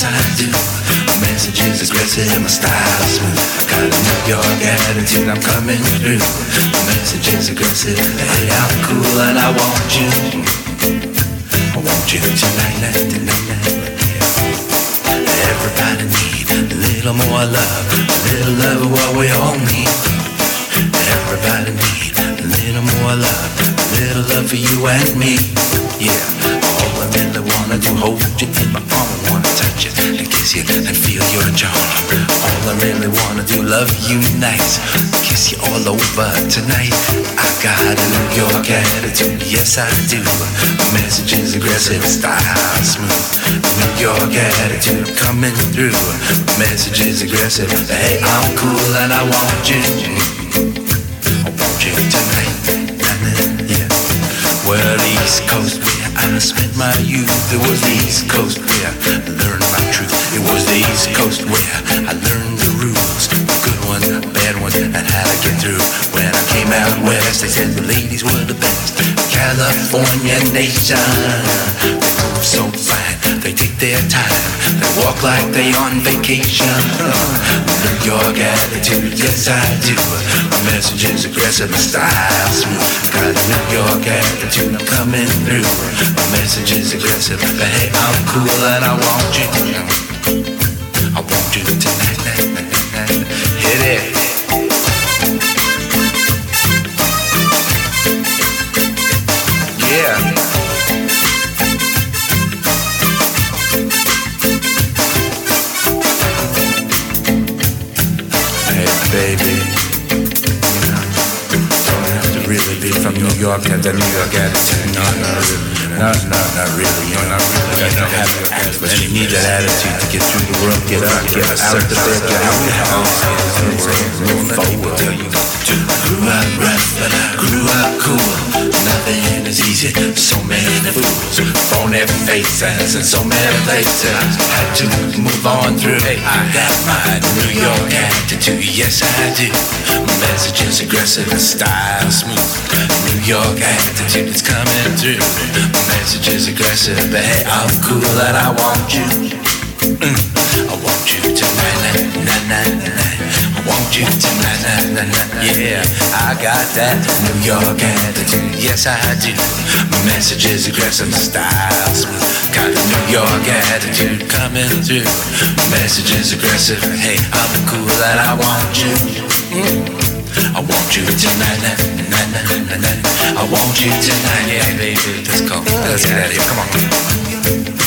yes I do. My message is aggressive, my style smooth. Got a New York attitude, I'm coming through. My message is aggressive, hey, I'm cool and I want you. I want you tonight, tonight. Everybody need a little more love, a little love is what we all need. Everybody need a little more love, a little love for you and me. Yeah, all I really wanna do, hold you in my arm, I wanna touch you and kiss you and feel your charm. All I really wanna do, love you nice, kiss you all over tonight. I got a New York attitude, yes I do. My message is aggressive, style smooth. New York attitude, I'm coming through. My message is aggressive, hey, I'm cool and I want you. I want you tonight, yeah. Well, East Coast where I spent my youth. It was the East Coast where I learned my truth. It was the East Coast where I learned the rules, the good ones, the bad ones, and how to get through. When I came out west, they said the ladies were the best. California nation, they move so fine, they take their time, they walk like they on vacation. New York attitude, yes I do. My message is aggressive, my style smooth. Got a New York attitude, I'm coming through. My message is aggressive, but hey, I'm cool and I want you. I want you tonight, hit it. Yeah. Hey baby, you know, don't have to really be from New York, have that New York attitude. No, not really. Not really. You know, not really. You don't have that attitude, but you need that attitude to get through the world. Get up, get out of bed, get out the house. Move forward. Grew up rough, but I grew up cool. Nothing is easy, so many fools, phony faces in so many places. Had to move on through. Hey, I got my New York attitude, yes I do. My message is aggressive and style smooth. New York attitude is coming through. My message is aggressive, but hey, I'm cool and I want you. I want you tonight, I want you tonight, yeah, I got that New York attitude, yes I do. My message is aggressive, my style smooth. Got a New York attitude coming through. My message is aggressive, hey, I'm cool and I want you. I want you tonight, I want you tonight, yeah baby, let's go, let's get out of here, come on.